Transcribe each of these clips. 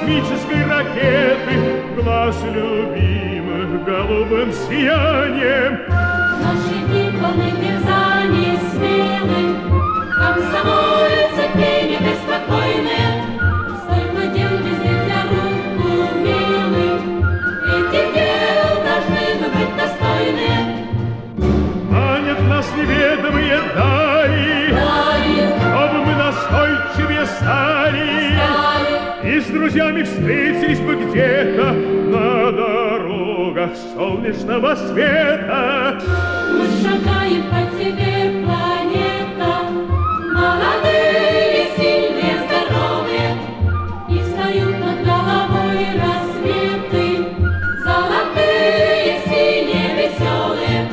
космической ракеты, глаз любимых голубым сиянием. Наши дни полны терзаний смелых, комсомольцы пение беспокойные, столько дел везде для рук умелых, этих дел должны мы быть достойны. Манят нас неведомые дали, чтобы мы настойчивее стали, и с друзьями встретились бы где-то на дорогах солнечного света. Мы шагаем по тебе, планета, молодые, сильные, здоровые, и встают над головой рассветы, золотые, синие, веселые.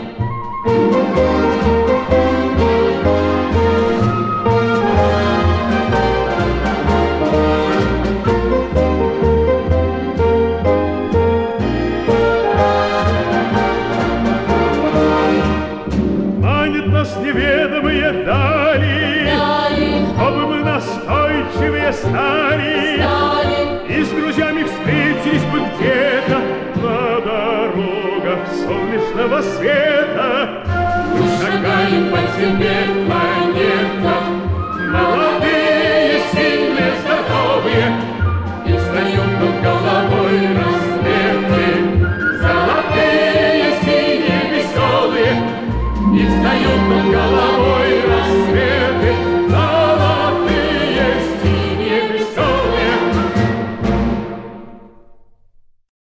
Неведомые дали, чтобы мы настойчивее стали, и с друзьями встретились бы где-то на дорогах солнечного света. Мы шагаем по тебе,